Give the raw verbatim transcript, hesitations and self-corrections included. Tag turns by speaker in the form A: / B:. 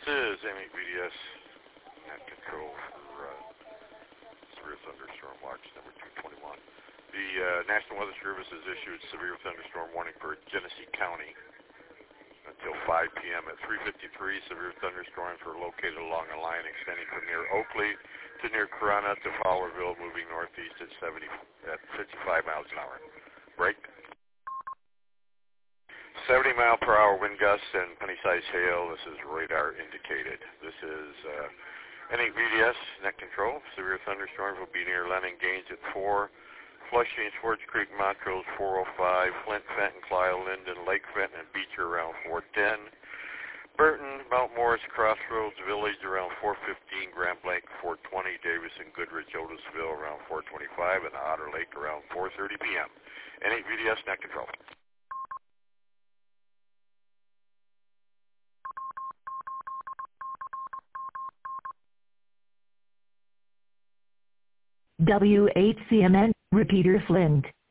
A: This is M eight V D S net control for uh, severe thunderstorm watch number two twenty-one. The uh, National Weather Service has issued severe thunderstorm warning for Genesee County until five p.m. At three fifty-three, severe thunderstorms were located along a line extending from near Oakley to near Corunna to Fowlerville, moving northeast at seventy at fifty-five miles an hour. Break. seventy mile per hour wind gusts and penny-sized hail. This is radar indicated. This is uh, N eight V D S net control. Severe thunderstorms will be near Lennon Gaines at four. Flushing, Swartz Creek, Montrose four oh five. Flint, Fenton, Clio, Linden, Lake Fenton, and Beecher around four ten. Burton, Mount Morris, Crossroads Village around four fifteen. Grand Blanc four twenty. Davison, Goodrich, Otisville around four twenty-five. And Otter Lake around four thirty p.m. N eight V D S net control.
B: W eight C M N, repeater Flint.